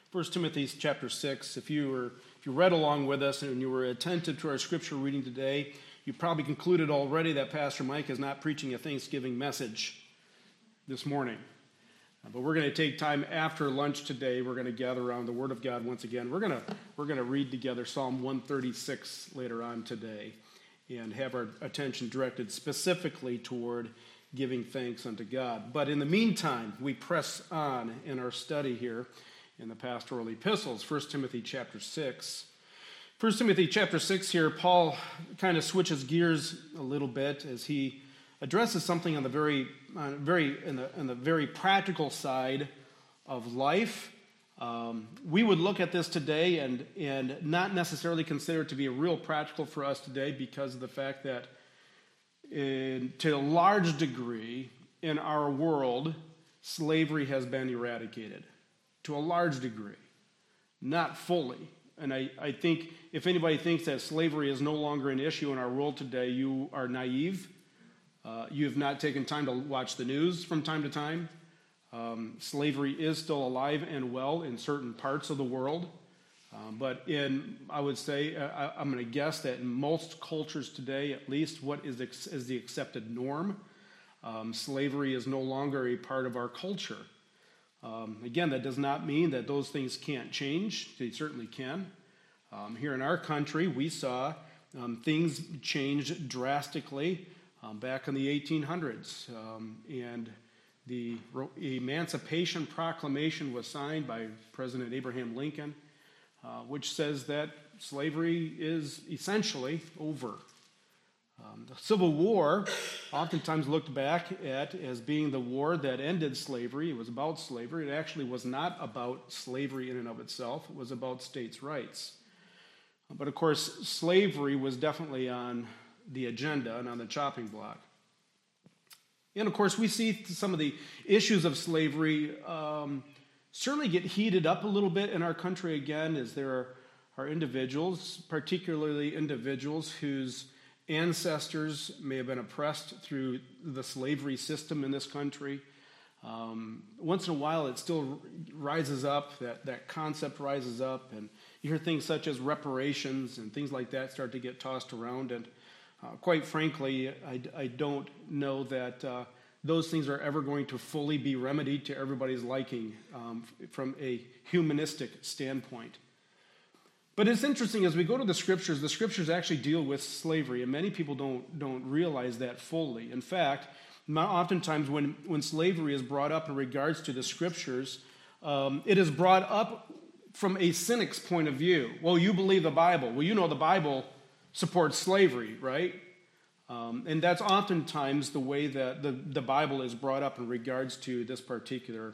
1 Timothy chapter 6. If you read along with us and you were attentive to our scripture reading today, you probably concluded already that Pastor Mike is not preaching a Thanksgiving message this morning. But we're going to take time after lunch today. We're going to gather around the Word of God once again. We're going to read together Psalm 136 later on today and have our attention directed specifically toward giving thanks unto God. But in the meantime, we press on in our study here in the pastoral epistles, 1 Timothy chapter 6. 1 Timothy chapter 6 here, Paul kind of switches gears a little bit as he addresses something on the very practical side of life. We would look at this today and not necessarily consider it to be real practical for us today because of the fact that to a large degree in our world, slavery has been eradicated. To a large degree, not fully. And I think if anybody thinks that slavery is no longer an issue in our world today, you are naive. You have not taken time to watch the news from time to time. Slavery is still alive and well in certain parts of the world. But I would say, I'm going to guess that in most cultures today, at least what is the accepted norm, slavery is no longer a part of our culture. Again, that does not mean that those things can't change. They certainly can. Here in our country, we saw things change drastically back in the 1800s. And the Emancipation Proclamation was signed by President Abraham Lincoln, which says that slavery is essentially over. The Civil War, oftentimes looked back at as being the war that ended slavery. It was about slavery. It actually was not about slavery in and of itself. It was about states' rights. But of course, slavery was definitely on the agenda and on the chopping block. And of course, we see some of the issues of slavery certainly get heated up a little bit in our country again, as there are individuals, particularly individuals whose ancestors may have been oppressed through the slavery system in this country. Once in a while, it still rises up, that concept rises up, and you hear things such as reparations and things like that start to get tossed around. And quite frankly, I don't know that those things are ever going to fully be remedied to everybody's liking from a humanistic standpoint. But it's interesting, as we go to the scriptures actually deal with slavery, and many people don't realize that fully. In fact, oftentimes when slavery is brought up in regards to the scriptures, it is brought up from a cynic's point of view. Well, you believe the Bible. Well, you know the Bible supports slavery, right? And that's oftentimes the way that the Bible is brought up in regards to this particular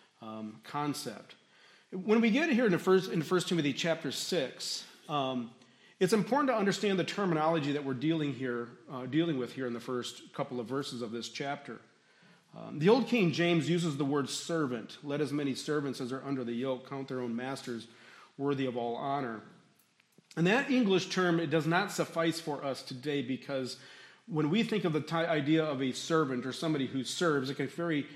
concept. When we get here in 1 Timothy chapter 6, it's important to understand the terminology that we're dealing with here in the first couple of verses of this chapter. The Old King James uses the word servant. Let as many servants as are under the yoke count their own masters worthy of all honor. And that English term, it does not suffice for us today, because when we think of the idea of a servant or somebody who serves, it can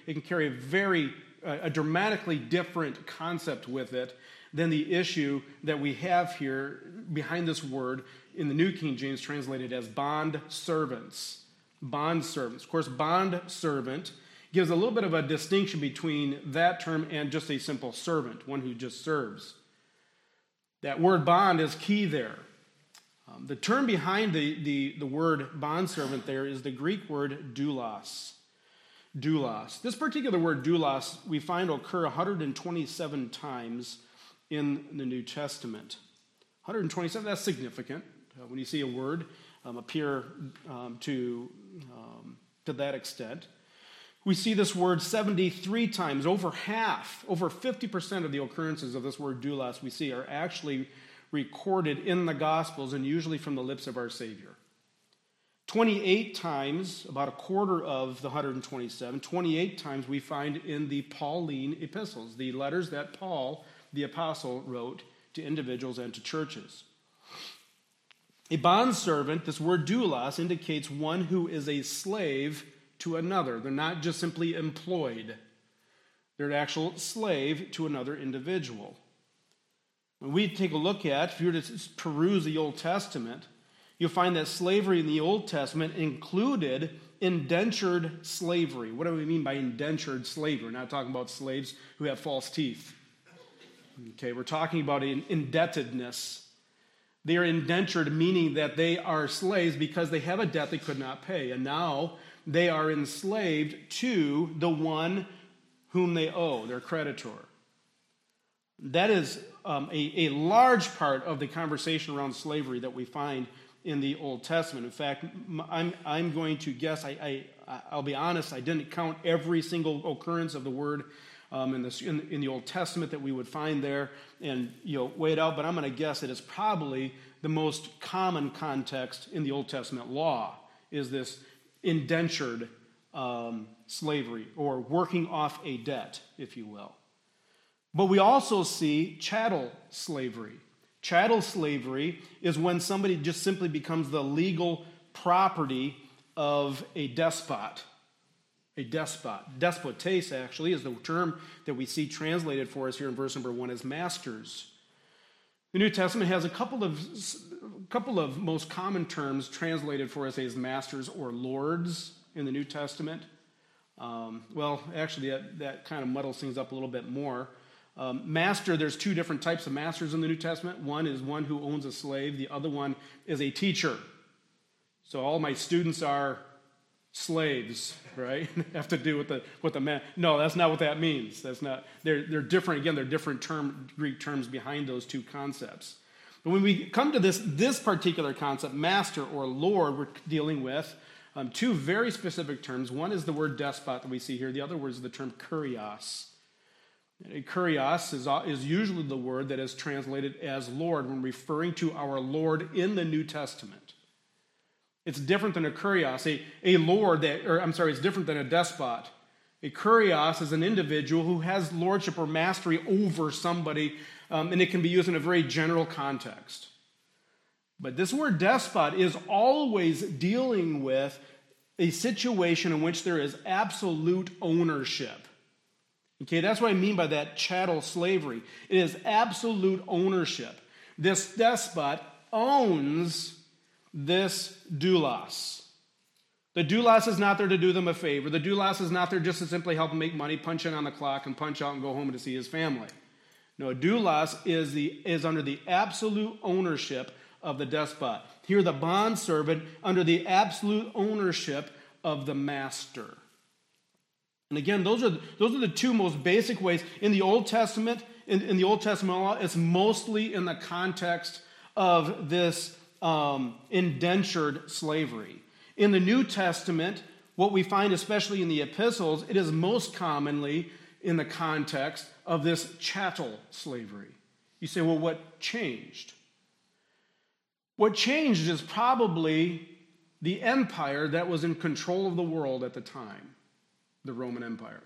carry a dramatically different concept with it than the issue that we have here behind this word in the New King James translated as bond servants. Bond servants. Of course, bond servant gives a little bit of a distinction between that term and just a simple servant, one who just serves. That word bond is key there. The term behind the word bondservant there is the Greek word doulos. Doulos. This particular word doulos we find occur 127 times in the New Testament. 127, that's significant when you see a word appear to that extent. We see this word 73 times, over half, over 50% of the occurrences of this word doulos we see are actually recorded in the Gospels and usually from the lips of our Savior. 28 times, about a quarter of the 127, 28 times we find in the Pauline epistles, the letters that Paul, the apostle, wrote to individuals and to churches. A bondservant, this word doulos, indicates one who is a slave to another. They're not just simply employed. They're an actual slave to another individual. When we take a look at, if you were to peruse the Old Testament, you'll find that slavery in the Old Testament included indentured slavery. What do we mean by indentured slavery? We're not talking about slaves who have false teeth. Okay, we're talking about indebtedness. They are indentured, meaning that they are slaves because they have a debt they could not pay. And now they are enslaved to the one whom they owe, their creditor. That is a large part of the conversation around slavery that we find in the Old Testament. In fact, I'm going to guess, I'll be honest, I didn't count every single occurrence of the word in the Old Testament that we would find there and weigh it out, but I'm going to guess that it's probably the most common context in the Old Testament law is this indentured slavery, or working off a debt, if you will. But we also see chattel slavery. Chattel slavery is when somebody just simply becomes the legal property of a despot. A despot. Despotes, actually, is the term that we see translated for us here in verse number 1 as masters. The New Testament has a couple of most common terms translated for us as masters or lords in the New Testament. Actually, that kind of muddles things up a little bit more. Master, there's two different types of masters in the New Testament. One is one who owns a slave. The other one is a teacher. So all my students are slaves, right? Have to do with the man. No, that's not what that means. That's not. They're different. Again, they're different Greek terms behind those two concepts. But when we come to this particular concept, master or lord, we're dealing with two very specific terms. One is the word despot that we see here. The other word is the term kurios. Kurios is usually the word that is translated as Lord when referring to our Lord in the New Testament. It's different than a kurios, a lord it's different than a despot. A kurios is an individual who has lordship or mastery over somebody, and it can be used in a very general context. But this word despot is always dealing with a situation in which there is absolute ownership. Okay, that's what I mean by that chattel slavery. It is absolute ownership. This despot owns this doulos. The doulos is not there to do them a favor. The doulos is not there just to simply help him make money, punch in on the clock, and punch out and go home to see his family. No, a doulos is under the absolute ownership of the despot. Here, the bondservant under the absolute ownership of the master. And again, those are the two most basic ways. In the Old Testament, in the Old Testament law, it's mostly in the context of this indentured slavery. In the New Testament, what we find, especially in the epistles, it is most commonly in the context of this chattel slavery. You say, well, what changed? What changed is probably the empire that was in control of the world at the time. The Roman Empire.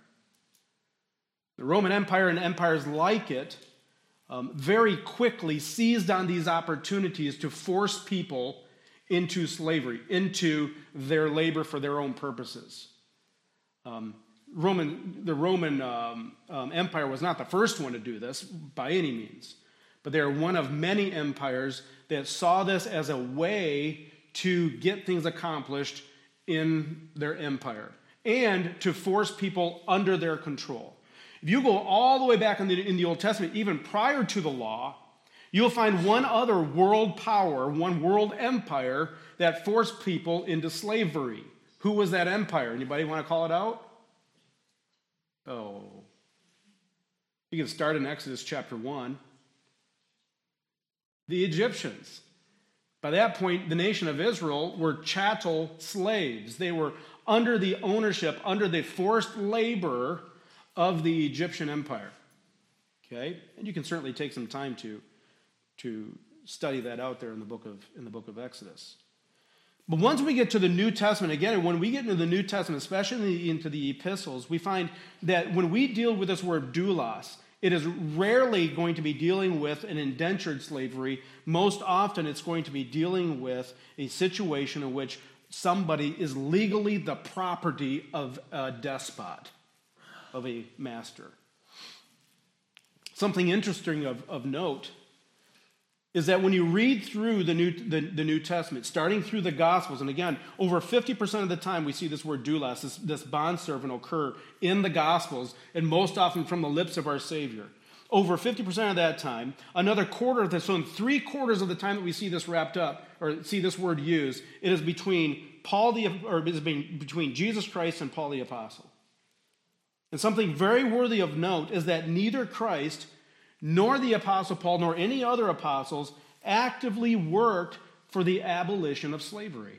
The Roman Empire and empires like it very quickly seized on these opportunities to force people into slavery, into their labor for their own purposes. The Roman Empire was not the first one to do this by any means, but they are one of many empires that saw this as a way to get things accomplished in their empire, and to force people under their control. If you go all the way back in the Old Testament, even prior to the law, you'll find one other world power, one world empire that forced people into slavery. Who was that empire? Anybody want to call it out? Oh. You can start in Exodus chapter 1. The Egyptians. By that point, the nation of Israel were chattel slaves. They were under the ownership, under the forced labor of the Egyptian empire. Okay? And you can certainly take some time to study that out there in the book of Exodus. But once we get to the New Testament, again, when we get into the New Testament, especially into the epistles, we find that when we deal with this word doulos, it is rarely going to be dealing with an indentured slavery. Most often it's going to be dealing with a situation in which somebody is legally the property of a despot, of a master. Something interesting of note is that when you read through the New Testament, starting through the Gospels, and again, over 50% of the time we see this word doulos, this bondservant, occur in the Gospels, and most often from the lips of our Savior. Over 50% of that time, another quarter of this, so in 3/4 of the time that we see this wrapped up, or see this word used, it is between between Jesus Christ and Paul the Apostle. And something very worthy of note is that neither Christ nor the Apostle Paul, nor any other apostles, actively worked for the abolition of slavery.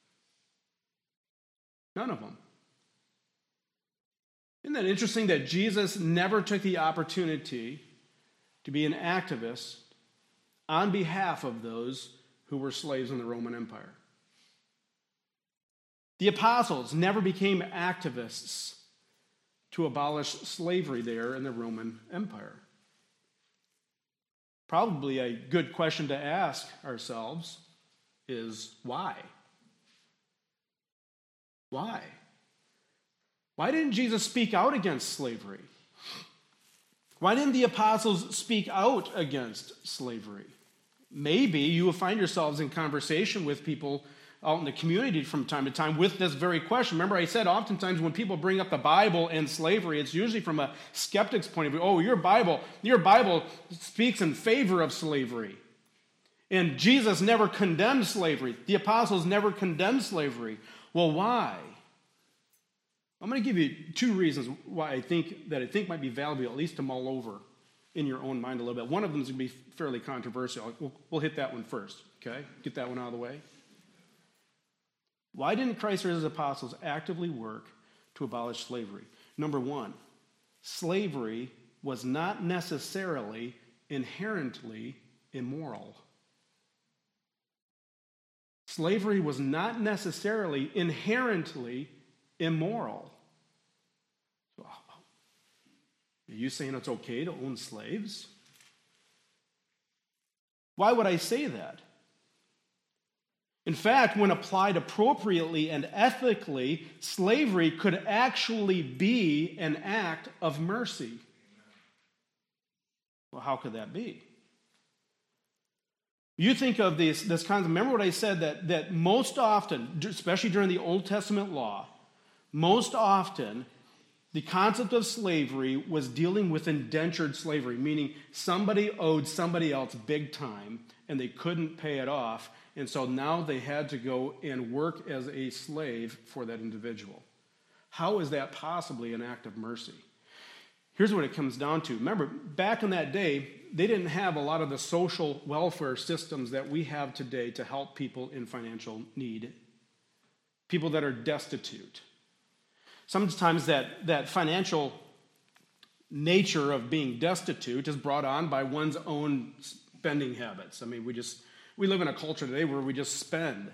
None of them. Isn't that interesting that Jesus never took the opportunity to be an activist on behalf of those who were slaves in the Roman Empire? The apostles never became activists to abolish slavery there in the Roman Empire. Probably a good question to ask ourselves is why? Why? Why didn't Jesus speak out against slavery? Why didn't the apostles speak out against slavery? Maybe you will find yourselves in conversation with people out in the community from time to time with this very question. Remember, I said oftentimes when people bring up the Bible and slavery, it's usually from a skeptic's point of view. Oh, your Bible speaks in favor of slavery. And Jesus never condemned slavery. The apostles never condemned slavery. Well, why? I'm going to give you 2 reasons why I think might be valuable, at least to mull over in your own mind a little bit. One of them is going to be fairly controversial. We'll hit that one first, okay? Get that one out of the way. Why didn't Christ or his apostles actively work to abolish slavery? Number 1, slavery was not necessarily inherently immoral. Slavery was not necessarily inherently immoral. So, are you saying it's okay to own slaves? Why would I say that? In fact, when applied appropriately and ethically, slavery could actually be an act of mercy. Well, how could that be? You think of this concept. Remember what I said, that most often, especially during the Old Testament law, most often the concept of slavery was dealing with indentured slavery, meaning somebody owed somebody else big time and they couldn't pay it off. And so now they had to go and work as a slave for that individual. How is that possibly an act of mercy? Here's what it comes down to. Remember, back in that day, they didn't have a lot of the social welfare systems that we have today to help people in financial need, people that are destitute. Sometimes that financial nature of being destitute is brought on by one's own spending habits. I mean, we live in a culture today where we just spend.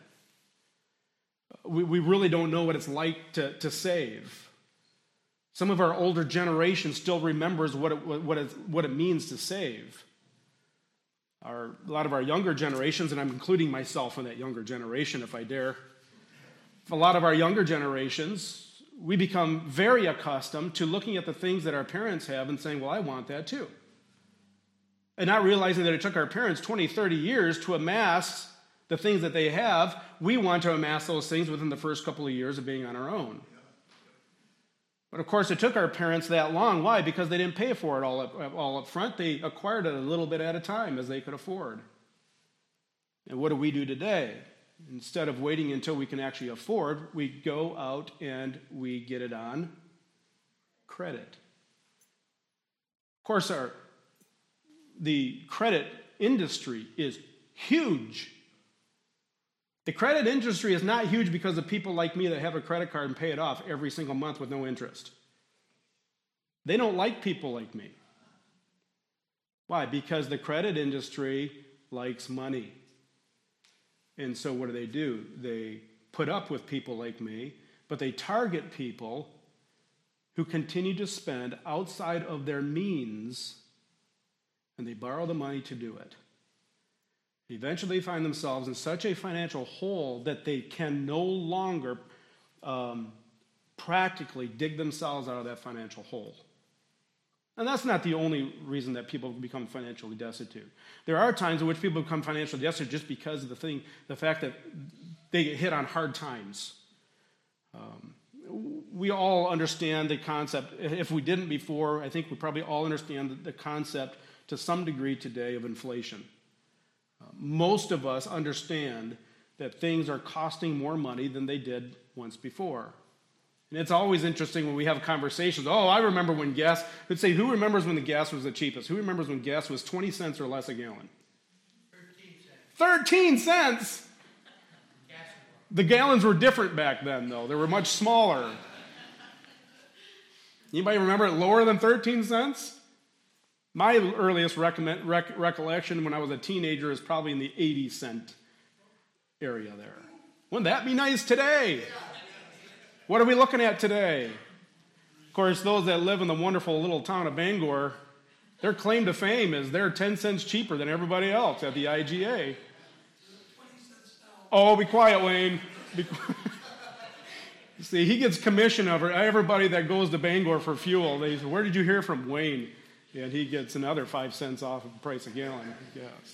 We really don't know what it's like to save. Some of our older generation still remembers what it means to save. A lot of our younger generations, and I'm including myself in that younger generation if I dare, a lot of our younger generations, we become very accustomed to looking at the things that our parents have and saying, well, I want that too. And not realizing that it took our parents 20, 30 years to amass the things that they have. We want to amass those things within the first couple of years of being on our own. But of course, it took our parents that long. Why? Because they didn't pay for it all up front. They acquired it a little bit at a time as they could afford. And what do we do today? Instead of waiting until we can actually afford, we go out and we get it on credit. Of course, the credit industry is huge. The credit industry is not huge because of people like me that have a credit card and pay it off every single month with no interest. They don't like people like me. Why? Because the credit industry likes money. And so what do? They put up with people like me, but they target people who continue to spend outside of their means, and they borrow the money to do it. Eventually find themselves in such a financial hole that they can no longer practically dig themselves out of that financial hole. And that's not the only reason that people become financially destitute. There are times in which people become financially destitute just because of the fact that they get hit on hard times. We all understand the concept. If we didn't before, I think we probably all understand the concept to some degree today of inflation. Most of us understand that things are costing more money than they did once before. And it's always interesting when we have conversations. Oh, I remember when gas, let's say, who remembers when the gas was the cheapest? Who remembers when gas was 20 cents or less a gallon? 13 cents? The gallons were different back then, though. They were much smaller. Anybody remember it lower than 13 cents? My earliest recollection when I was a teenager is probably in the 80-cent area there. Wouldn't that be nice today? What are we looking at today? Of course, those that live in the wonderful little town of Bangor, their claim to fame is they're 10 cents cheaper than everybody else at the IGA. Oh, be quiet, Wayne. See, he gets commission over everybody that goes to Bangor for fuel. They say, where did you hear from Wayne? And he gets another 5 cents off of the price of gallon, I guess.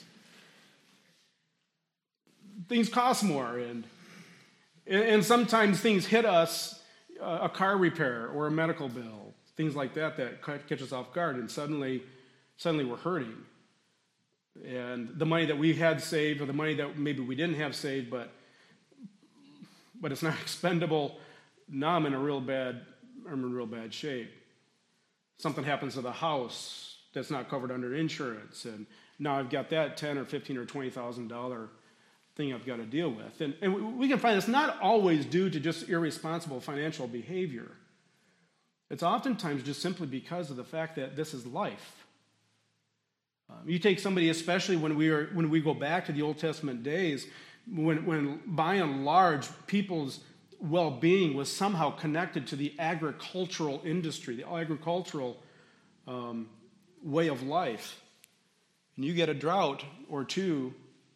Things cost more, and sometimes things hit us, a car repair or a medical bill, things like that catch us off guard, and suddenly we're hurting. And the money that we had saved, or the money that maybe we didn't have saved, but it's not expendable, now I'm in real bad shape. Something happens to the house that's not covered under insurance, and now I've got that $10,000 or $15,000 or $20,000 thing I've got to deal with. And we can find it's not always due to just irresponsible financial behavior. It's oftentimes just simply because of the fact that this is life. You take somebody, especially when we go back to the Old Testament days, when by and large people's well-being was somehow connected to the agricultural industry, the agricultural way of life. And you get a drought or two,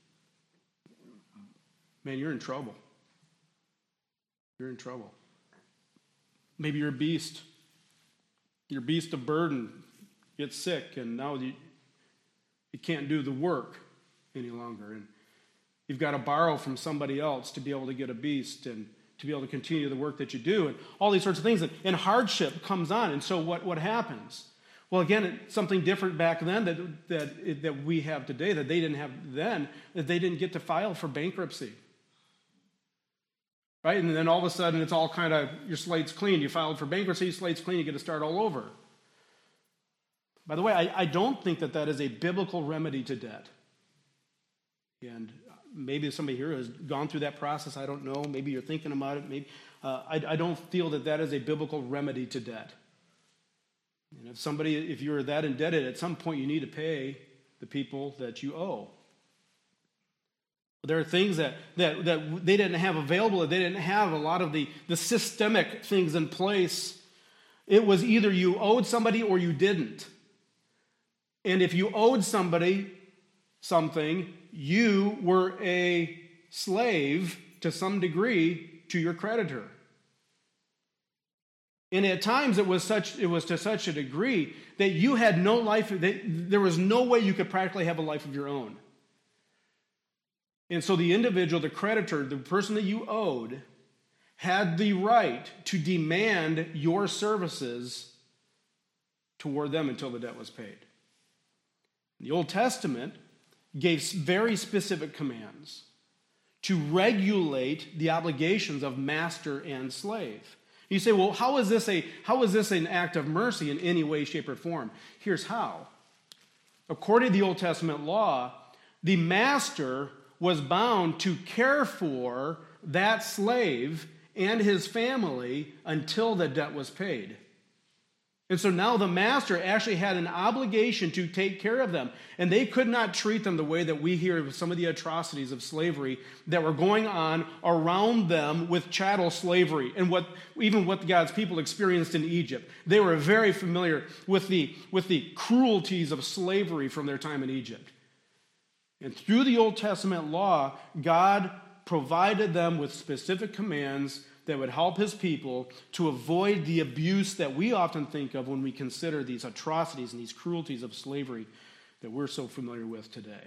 man, you're in trouble. You're in trouble. Maybe your beast of burden gets sick, and now you can't do the work any longer. And you've got to borrow from somebody else to be able to get a beast and to be able to continue the work that you do, and all these sorts of things. And hardship comes on. And so what happens? Well, again, it's something different back then that we have today that they didn't have then, that they didn't get to file for bankruptcy. Right? And then all of a sudden, it's all kind of, your slate's clean. You filed for bankruptcy, your slate's clean, you get to start all over. By the way, I don't think that is a biblical remedy to debt. And maybe somebody here has gone through that process. I don't know. Maybe you're thinking about it. Maybe I don't feel that is a biblical remedy to debt. And if you're that indebted, at some point you need to pay the people that you owe. There are things that they didn't have available. They didn't have a lot of the systemic things in place. It was either you owed somebody or you didn't. And if you owed somebody something, you were a slave to some degree to your creditor. And at times it was to such a degree that you had no life, there was no way you could practically have a life of your own. And so the individual, the creditor, the person that you owed, had the right to demand your services toward them until the debt was paid. The Old Testament gave very specific commands to regulate the obligations of master and slave. You say, well, how is this an act of mercy in any way, shape, or form? Here's how. According to the Old Testament law, the master was bound to care for that slave and his family until the debt was paid. And so now the master actually had an obligation to take care of them. And they could not treat them the way that we hear of some of the atrocities of slavery that were going on around them with chattel slavery and what God's people experienced in Egypt. They were very familiar with the cruelties of slavery from their time in Egypt. And through the Old Testament law, God provided them with specific commands that would help his people to avoid the abuse that we often think of when we consider these atrocities and these cruelties of slavery that we're so familiar with today.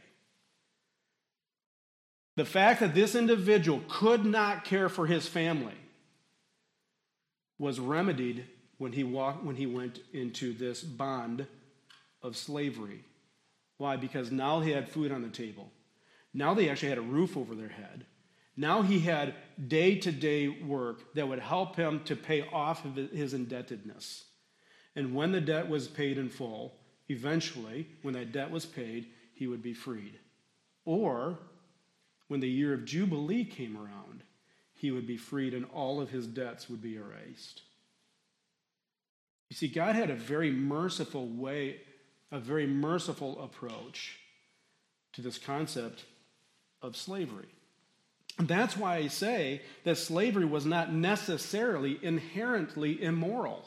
The fact that this individual could not care for his family was remedied when he went into this bond of slavery. Why? Because now he had food on the table. Now they actually had a roof over their head. Now he had day-to-day work that would help him to pay off his indebtedness. And when the debt was paid in full, eventually, when that debt was paid, he would be freed. Or, when the year of Jubilee came around, he would be freed and all of his debts would be erased. You see, God had a very merciful way, a very merciful approach to this concept of slavery. And that's why I say that slavery was not necessarily inherently immoral.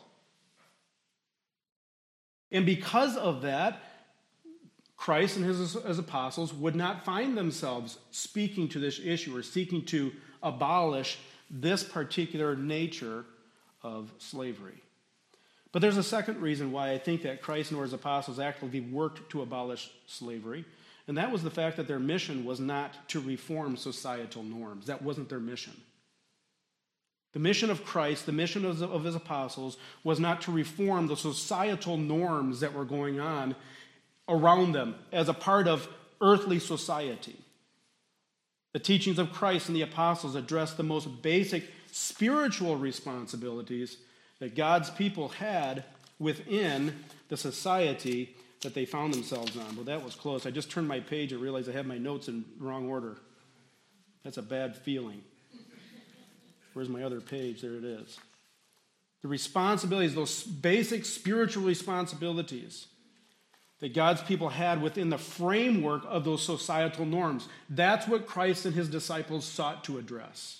And because of that, Christ and his apostles would not find themselves speaking to this issue or seeking to abolish this particular nature of slavery. But there's a second reason why I think that Christ and his apostles actively worked to abolish slavery, and that was the fact that their mission was not to reform societal norms. That wasn't their mission. The mission of Christ, the mission of his apostles, was not to reform the societal norms that were going on around them as a part of earthly society. The teachings of Christ and the apostles addressed the most basic spiritual responsibilities that God's people had within the society that they found themselves on. Well, that was close. I just turned my page and realized I had my notes in wrong order. That's a bad feeling. Where's my other page? There it is. The responsibilities, those basic spiritual responsibilities that God's people had within the framework of those societal norms. That's what Christ and his disciples sought to address.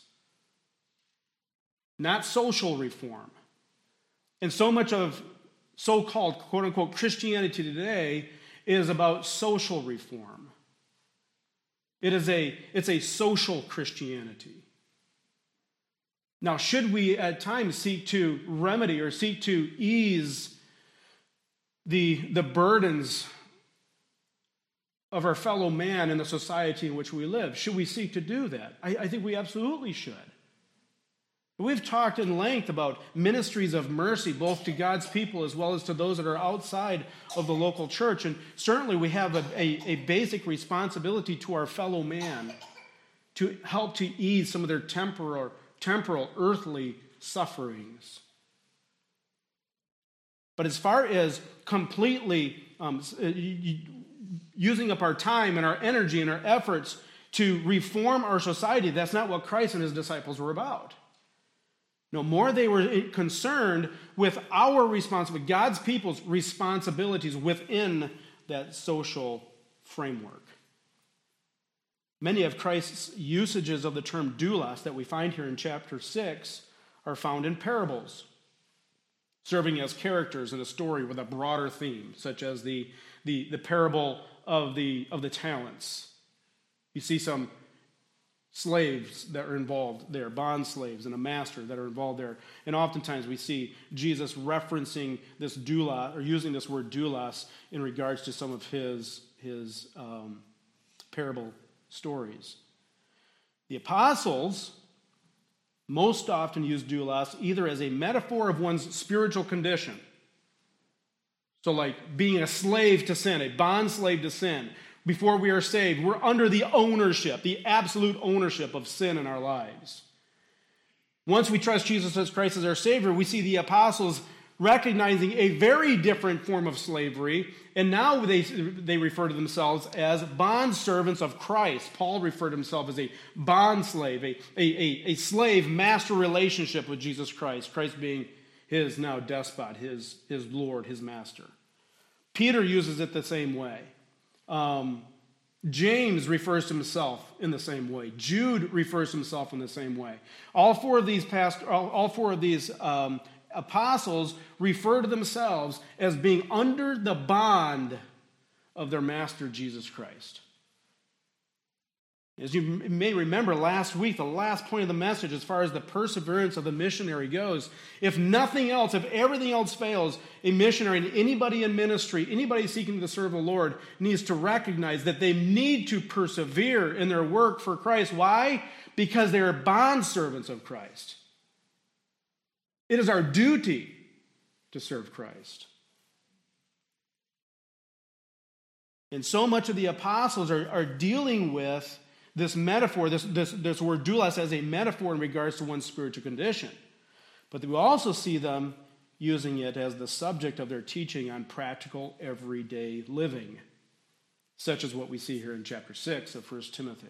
Not social reform. And so much of so-called, quote-unquote, Christianity today is about social reform. It's a social Christianity. Now, should we at times seek to remedy or seek to ease the burdens of our fellow man in the society in which we live? Should we seek to do that? I think we absolutely should. We've talked in length about ministries of mercy, both to God's people as well as to those that are outside of the local church. And certainly we have a basic responsibility to our fellow man to help to ease some of their temporal earthly sufferings. But as far as completely using up our time and our energy and our efforts to reform our society, that's not what Christ and his disciples were about. No more, they were concerned with our responsibility, God's people's responsibilities within that social framework. Many of Christ's usages of the term doulos that we find here in chapter 6 are found in parables, serving as characters in a story with a broader theme, such as the parable of the talents. You see some slaves that are involved there, bond slaves, and a master that are involved there. And oftentimes we see Jesus referencing this doulos, or using this word doulos, in regards to some of his parable stories. The apostles most often use doulos either as a metaphor of one's spiritual condition. So like being a slave to sin, a bond slave to sin. Before we are saved, we're under the ownership, the absolute ownership of sin in our lives. Once we trust Jesus as Christ as our Savior, we see the apostles recognizing a very different form of slavery, and now they refer to themselves as bondservants of Christ. Paul referred to himself as a bond slave, a slave-master relationship with Jesus Christ, Christ being his now despot, his Lord, his master. Peter uses it the same way. James refers to himself in the same way. Jude refers to himself in the same way. All four of these apostles refer to themselves as being under the bond of their master, Jesus Christ. As you may remember last week, the last point of the message as far as the perseverance of the missionary goes, if nothing else, if everything else fails, a missionary and anybody in ministry, anybody seeking to serve the Lord needs to recognize that they need to persevere in their work for Christ. Why? Because they are bondservants of Christ. It is our duty to serve Christ. And so much of the apostles are dealing with this metaphor, this word doulos, as a metaphor in regards to one's spiritual condition. But we also see them using it as the subject of their teaching on practical, everyday living, such as what we see here in chapter 6 of 1 Timothy.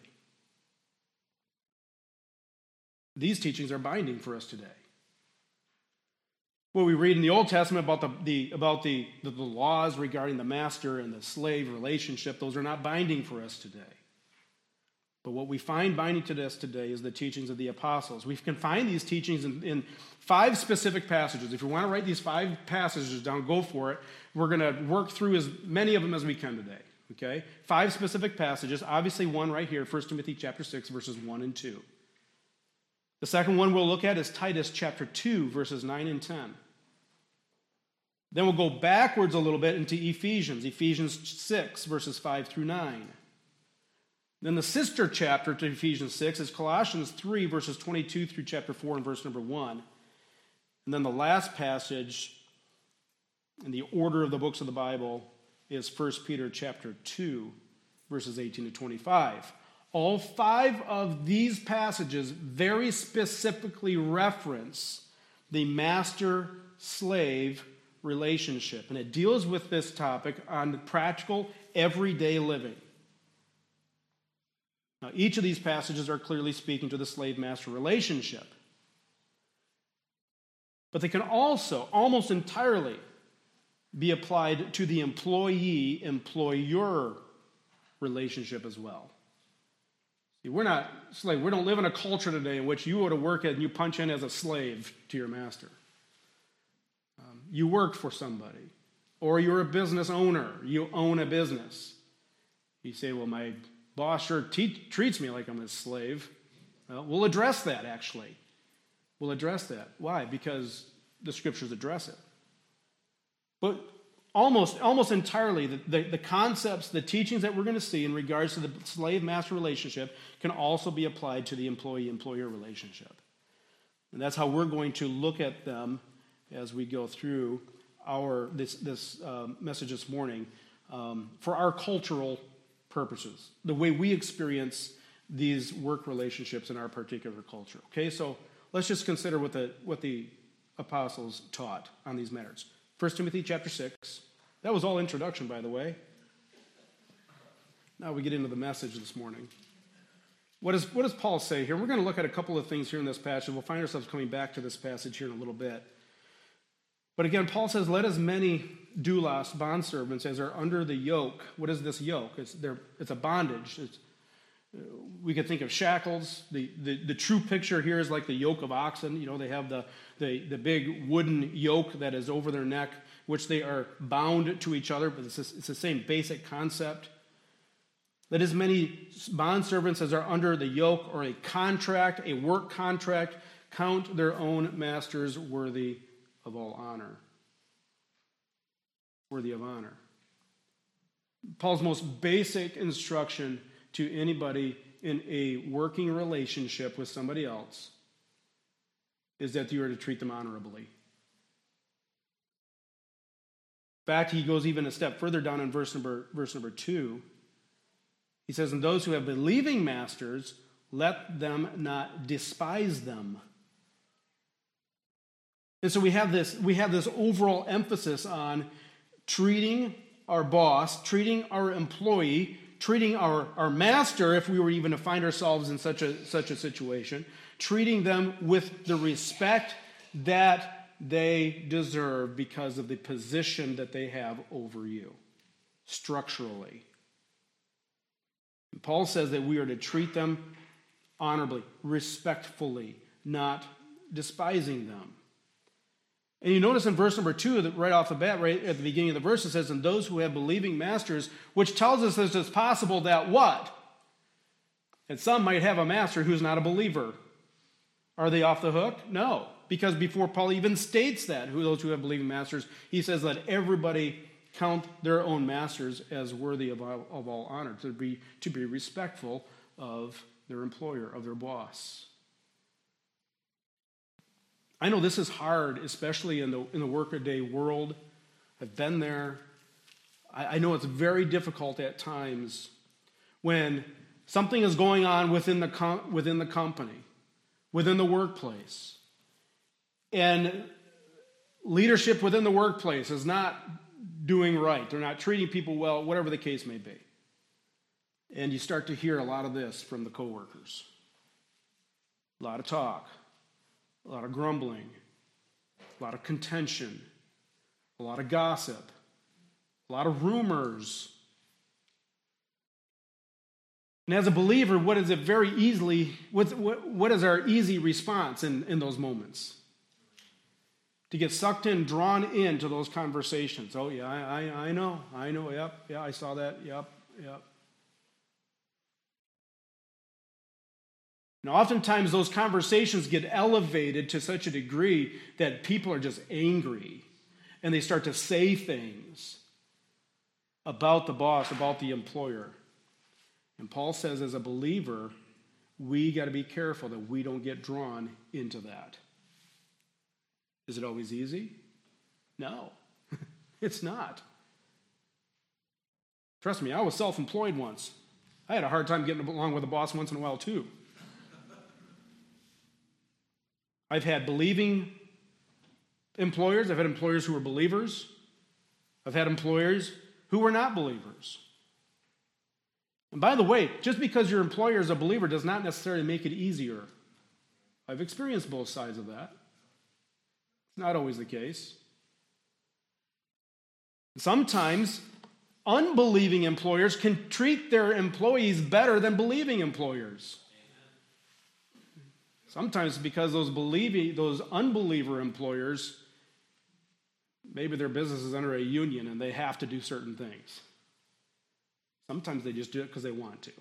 These teachings are binding for us today. What we read in the Old Testament about the laws regarding the master and the slave relationship, those are not binding for us today. But what we find binding to us today is the teachings of the apostles. We can find these teachings in 5 specific passages. If you want to write these 5 passages down, go for it. We're going to work through as many of them as we can today. Okay? 5 specific passages. Obviously one right here, 1 Timothy chapter 6, verses 1 and 2. The second one we'll look at is Titus chapter 2, verses 9 and 10. Then we'll go backwards a little bit into Ephesians 6, verses 5 through 9. Then the sister chapter to Ephesians 6 is Colossians 3, verses 22 through chapter 4 and verse number 1. And then the last passage in the order of the books of the Bible is 1 Peter chapter 2, verses 18 to 25. All 5 of these passages very specifically reference the master-slave relationship. And it deals with this topic on practical, everyday living. Now, each of these passages are clearly speaking to the slave-master relationship. But they can also, almost entirely, be applied to the employee-employer relationship as well. See, we're not slave. We don't live in a culture today in which you go to work and you punch in as a slave to your master. You work for somebody. Or you're a business owner. You own a business. You say, well, my boss sure treats me like I'm a slave. Well, we'll address that, actually. We'll address that. Why? Because the scriptures address it. But almost entirely, the concepts, the teachings that we're going to see in regards to the slave-master relationship can also be applied to the employee-employer relationship. And that's how we're going to look at them as we go through this message this morning for our cultural purposes, the way we experience these work relationships in our particular culture. Okay, so let's just consider what the apostles taught on these matters. 1 Timothy chapter 6. That was all introduction, by the way. Now we get into the message this morning. What does Paul say here? We're going to look at a couple of things here in this passage. We'll find ourselves coming back to this passage here in a little bit. But again, Paul says, let as many doulos, bondservants, as are under the yoke. What is this yoke? It's a bondage. We could think of shackles. The true picture here is like the yoke of oxen. You know, they have the big wooden yoke that is over their neck, which they are bound to each other, but it's the same basic concept. Let as many bondservants as are under the yoke or a contract, a work contract, count their own masters worthy of all honor. Worthy of honor. Paul's most basic instruction to anybody in a working relationship with somebody else is that you are to treat them honorably. In fact, he goes even a step further down in verse number 2. He says, and those who have believing masters, let them not despise them. And so we have this overall emphasis on treating our boss, treating our employee, treating our master, if we were even to find ourselves in such a situation, treating them with the respect that they deserve because of the position that they have over you, structurally. And Paul says that we are to treat them honorably, respectfully, not despising them. And you notice in verse number 2, that right off the bat, right at the beginning of the verse, it says, and those who have believing masters, which tells us that it's possible that what? And some might have a master who's not a believer. Are they off the hook? No, because before Paul even states that, those who have believing masters, he says let everybody count their own masters as worthy of all honor, to be respectful of their employer, of their boss. I know this is hard, especially in the workaday world. I've been there. I know it's very difficult at times when something is going on within the company, within the workplace, and leadership within the workplace is not doing right. They're not treating people well, whatever the case may be. And you start to hear a lot of this from the coworkers. A lot of talk, a lot of grumbling, a lot of contention, a lot of gossip, a lot of rumors. And as a believer, what is our easy response in those moments? To get sucked in, drawn into those conversations. Oh, yeah, I know, yep, yeah, I saw that, yep. Now, oftentimes those conversations get elevated to such a degree that people are just angry, and they start to say things about the boss, about the employer. And Paul says, as a believer, we got to be careful that we don't get drawn into that. Is it always easy? No, it's not. Trust me, I was self-employed once. I had a hard time getting along with a boss once in a while, too. I've had believing employers. I've had employers who were believers. I've had employers who were not believers. And by the way, just because your employer is a believer does not necessarily make it easier. I've experienced both sides of that. It's not always the case. Sometimes unbelieving employers can treat their employees better than believing employers. Sometimes because those unbeliever employers, maybe their business is under a union and they have to do certain things. Sometimes they just do it because they want to.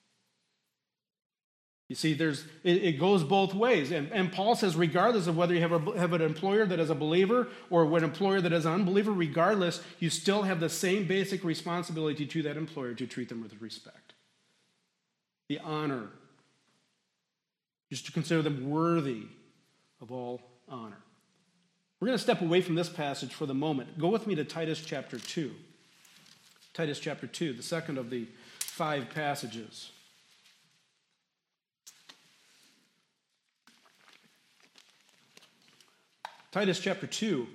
You see, it goes both ways. And Paul says, regardless of whether you have an employer that is a believer or an employer that is an unbeliever, regardless, you still have the same basic responsibility to that employer to treat them with respect. The honor. Just to consider them worthy of all honor. We're going to step away from this passage for the moment. Go with me to Titus chapter 2. Titus chapter 2, the second of the 5 passages. Titus chapter 2.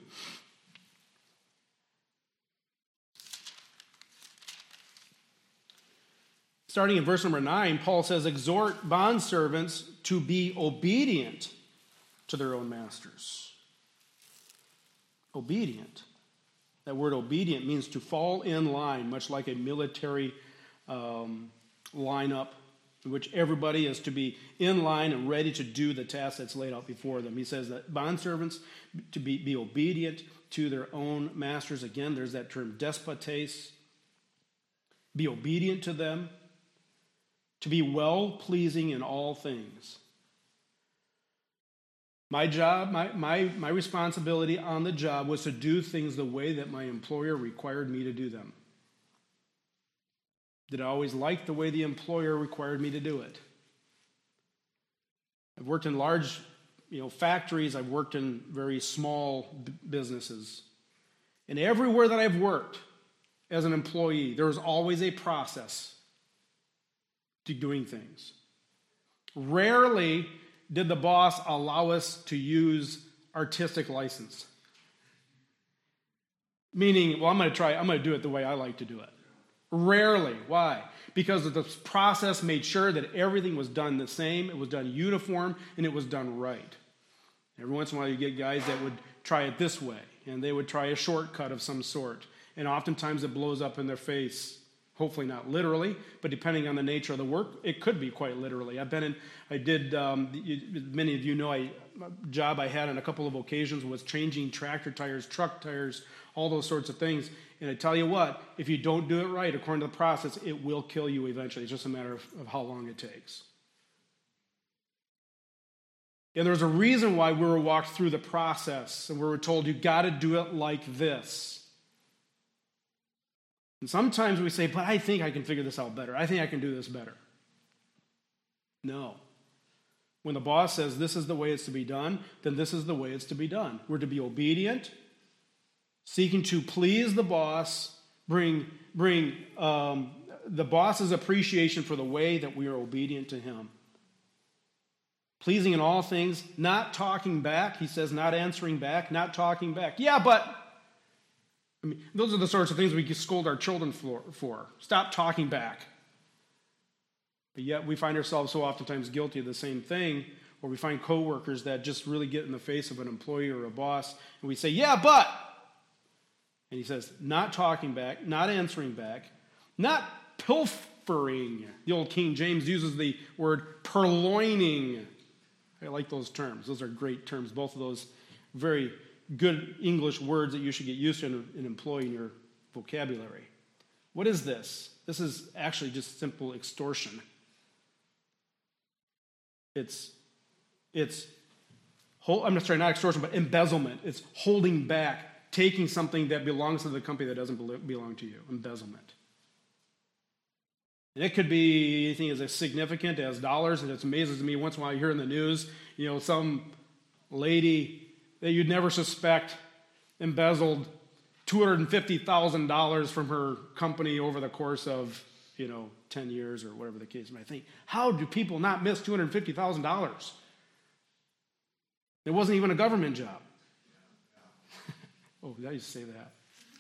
Starting in verse number 9, Paul says, exhort bondservants to be obedient to their own masters. Obedient. That word obedient means to fall in line, much like a military lineup in which everybody is to be in line and ready to do the task that's laid out before them. He says that bondservants to be obedient to their own masters. Again, there's that term despotes. Be obedient to them. To be well-pleasing in all things. My job, my responsibility on the job was to do things the way that my employer required me to do them. Did I always like the way the employer required me to do it? I've worked in large, factories. I've worked in very small businesses. And everywhere that I've worked as an employee, there was always a process to doing things. Rarely did the boss allow us to use artistic license. Meaning, I'm going to do it the way I like to do it. Rarely. Why? Because the process made sure that everything was done the same, it was done uniform, and it was done right. Every once in a while you get guys that would try it this way, and they would try a shortcut of some sort. And oftentimes it blows up in their face Hopefully not literally, but depending on the nature of the work, it could be quite literally. Many of you know, a job I had on a couple of occasions was changing tractor tires, truck tires, all those sorts of things. And I tell you what, if you don't do it right according to the process, it will kill you eventually. It's just a matter of how long it takes. And there's a reason why we were walked through the process, and we were told, you got to do it like this. And sometimes we say, but I think I can figure this out better. I think I can do this better. No. When the boss says this is the way it's to be done, then this is the way it's to be done. We're to be obedient, seeking to please the boss, bring the boss's appreciation for the way that we are obedient to him. Pleasing in all things, not talking back. He says not answering back, not talking back. Yeah, but... those are the sorts of things we scold our children for. Stop talking back. But yet we find ourselves so oftentimes guilty of the same thing, where we find coworkers that just really get in the face of an employee or a boss, and we say, yeah, but. And he says, not talking back, not answering back, not pilfering. The old King James uses the word purloining. I like those terms. Those are great terms. Both of those very good English words that you should get used to and employ in your vocabulary. What is this? This is actually just simple extortion. Not extortion, but embezzlement. It's holding back, taking something that belongs to the company that doesn't belong to you. Embezzlement. And it could be anything as significant as dollars, and it amazes me once in a while you hear in the news, some lady that you'd never suspect embezzled $250,000 from her company over the course of, 10 years or whatever the case. And I think, how do people not miss $250,000? It wasn't even a government job. Oh, I used to say that.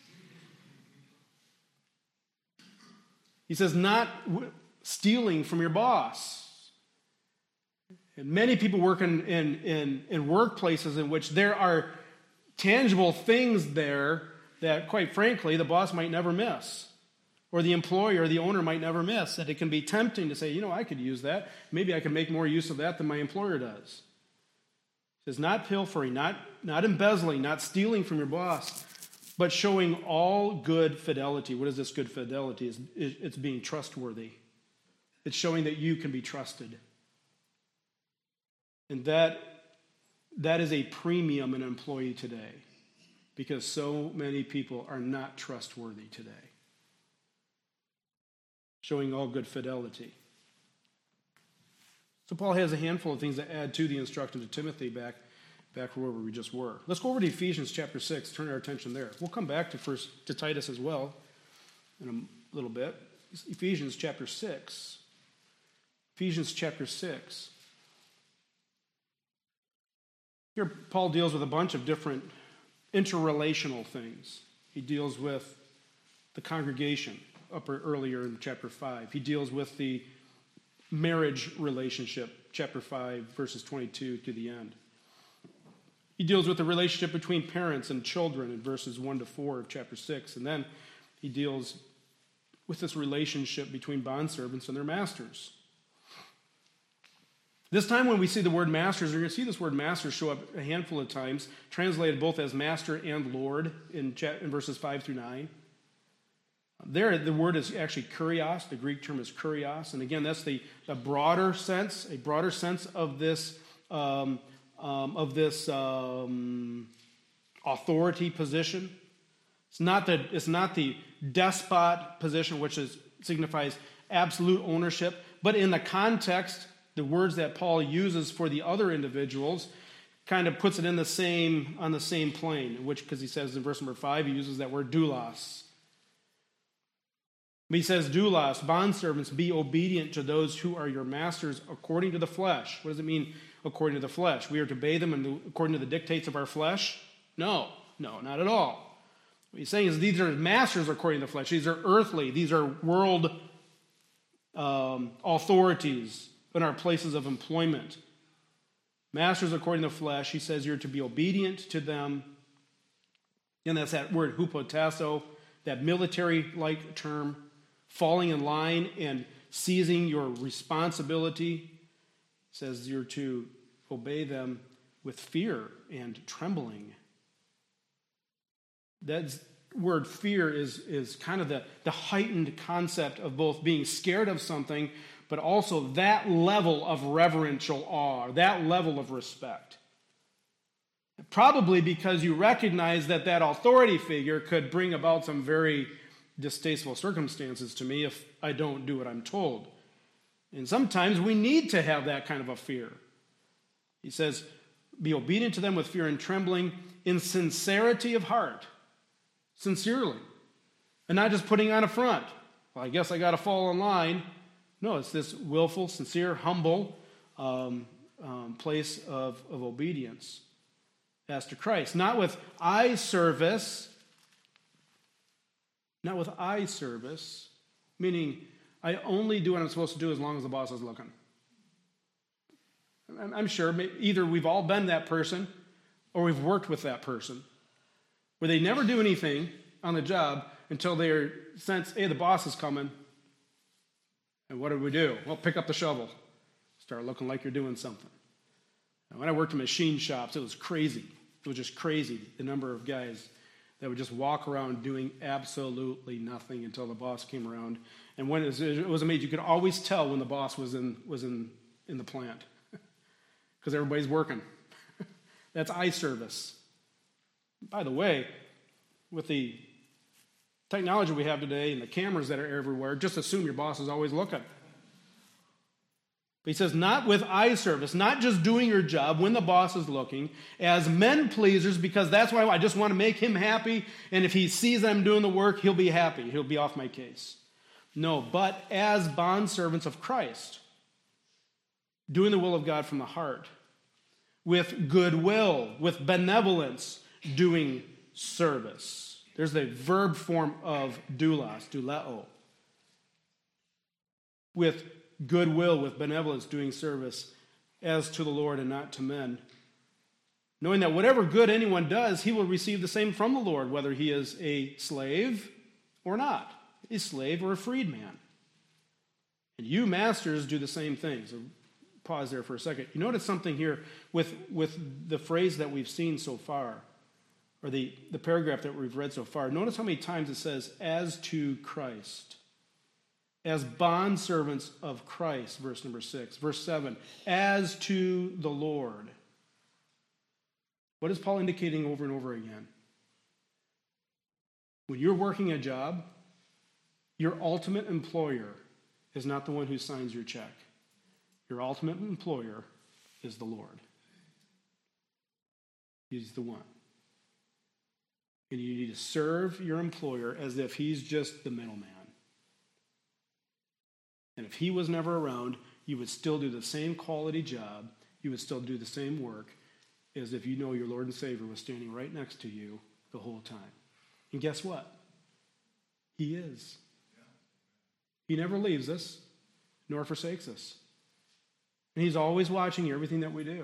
He says, not stealing from your boss. And many people work in workplaces in which there are tangible things there that, quite frankly, the boss might never miss. Or the employer or the owner might never miss. That it can be tempting to say, I could use that. Maybe I can make more use of that than my employer does. It says, not pilfering, not embezzling, not stealing from your boss, but showing all good fidelity. What is this good fidelity? It's being trustworthy. It's showing that you can be trusted. And that is a premium in an employee today, because so many people are not trustworthy today. Showing all good fidelity. So Paul has a handful of things to add to the instruction to Timothy back wherever we just were. Let's go over to Ephesians chapter 6, turn our attention there. We'll come back to Titus as well in a little bit. Ephesians chapter 6. Ephesians chapter 6. Here Paul deals with a bunch of different interrelational things. He deals with the congregation earlier in chapter 5. He deals with the marriage relationship, chapter 5, verses 22 to the end. He deals with the relationship between parents and children in verses 1 to 4 of chapter 6. And then he deals with this relationship between bondservants and their masters. This time when we see the word masters, you're going to see this word master show up a handful of times, translated both as master and Lord in verses 5 through 9. There, the word is actually kurios. The Greek term is kurios. And again, that's the broader sense, of this authority position. It's not the despot position, which signifies absolute ownership. But in the context, the words that Paul uses for the other individuals kind of puts it on the same plane, because he says in verse number 5, he uses that word doulos. He says, doulos, bondservants, be obedient to those who are your masters according to the flesh. What does it mean, according to the flesh? We are to obey them according to the dictates of our flesh? No, not at all. What he's saying is these are masters according to the flesh. These are earthly. These are world authorities in our places of employment. Masters according to the flesh, he says you're to be obedient to them. And that's that word hupotasso, that military-like term falling in line and seizing your responsibility. It says you're to obey them with fear and trembling. That word fear is kind of the heightened concept of both being scared of something, but also that level of reverential awe, that level of respect. Probably because you recognize that authority figure could bring about some very distasteful circumstances to me if I don't do what I'm told. And sometimes we need to have that kind of a fear. He says, be obedient to them with fear and trembling in sincerity of heart. Sincerely. And not just putting on a front. Well, I guess I got to fall in line. No, it's this willful, sincere, humble place of obedience as to Christ. Not with eye service. Not with eye service, meaning I only do what I'm supposed to do as long as the boss is looking. I'm sure either we've all been that person or we've worked with that person where they never do anything on the job until they sense, hey, the boss is coming. And what do? Well, pick up the shovel. Start looking like you're doing something. And when I worked in machine shops, it was crazy. It was just crazy, the number of guys that would just walk around doing absolutely nothing until the boss came around. And when it was amazing, you could always tell when the boss was in the plant because everybody's working. That's eye service. By the way, with the technology we have today and the cameras that are everywhere, just assume your boss is always looking. But he says, not with eye service, not just doing your job when the boss is looking, as men pleasers, because that's why I just want to make him happy, and if he sees I'm doing the work, he'll be happy. He'll be off my case. No, but as bondservants of Christ, doing the will of God from the heart, with goodwill, with benevolence, doing service. There's the verb form of doulos, douleo. With goodwill, with benevolence, doing service as to the Lord and not to men. Knowing that whatever good anyone does, he will receive the same from the Lord, whether he is a slave or not, a slave or a freed man. And you, masters, do the same thing. So pause there for a second. You notice something here with the phrase that we've seen so far, or the paragraph that we've read so far. Notice how many times it says, as to Christ. As bondservants of Christ, verse number 6. Verse 7, as to the Lord. What is Paul indicating over and over again? When you're working a job, your ultimate employer is not the one who signs your check. Your ultimate employer is the Lord. He's the one. And you need to serve your employer as if he's just the middleman. And if he was never around, you would still do the same quality job. You would still do the same work as if you know your Lord and Savior was standing right next to you the whole time. And guess what? He is. He never leaves us, nor forsakes us. And he's always watching everything that we do.